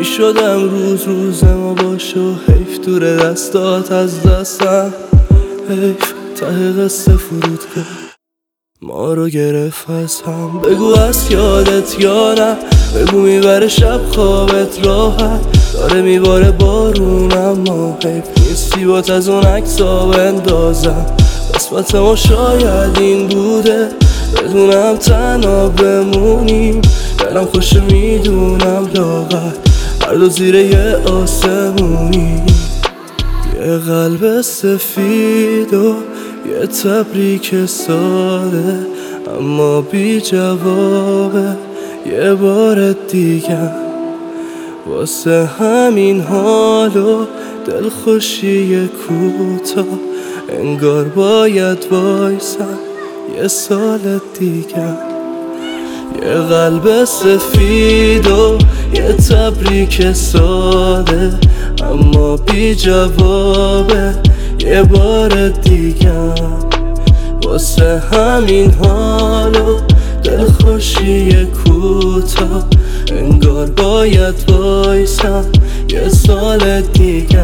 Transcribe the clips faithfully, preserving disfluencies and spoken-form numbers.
شدم روز روز ما باشه و حیف دور دستات از دستم، حیف ته قصه فرود که ما رو گرفت از هم. بگو از یادت یا نه، بگو میبره شب خوابت راحت، داره میباره بارون اما حیف نیستی بات از اون عکسا بندازم. قسمت ما شاید این بوده، بدونم تنها بمونیم، دلم خوشه میدونم لاغر هر دو زیر یه آسمونی. یه قلب سفید و یه تبریک ساده اما بی جوابه یه بار دیگه، واسه همین حال و دلخوشی کوتاه انگار باید وایسم یه سال دیگه. یه قلب سفید و یه تبریک ساده اما بی جوابه یه بار دیگه، واسه همین حال و دلخوشی کوتاه انگار باید وایسم یه سال دیگه.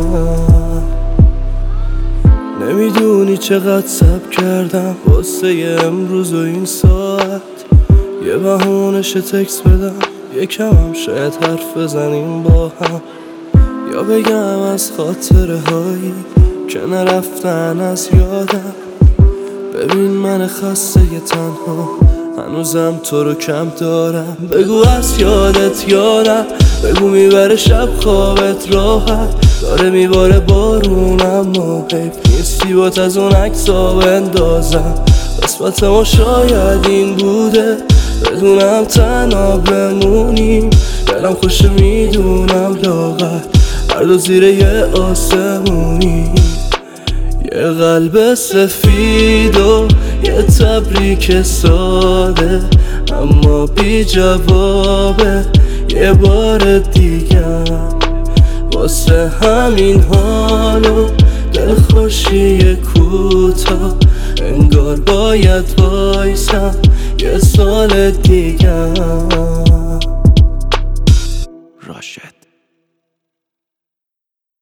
نمیدونی چقدر صبر کردم واسه امروز و این ساعت، یه بهونش تکس بدم یکم هم شاید حرف بزنیم با هم، یا بگم از خاطره هایی که نرفتن از یادم. ببین من خسته ی تنها هنوزم تو رو کم دارم. بگو از یادت یا نه، بگو میبره شب خوابت راحت، داره میباره بارون اما حیف نیستی بات از اون عکسا بندازم. قسمت ما شاید این بوده، بدونم تنها بمونیم، دلم خوشه میدونم لاغر هر دو زیر یه آسمونی. یه قلب سفید و یه تبریک ساده اما بی جوابه یه بار دیگه، واسه همین حال و دلخوشی کوتاه انگار باید وایسم یه سال دیگه. راشد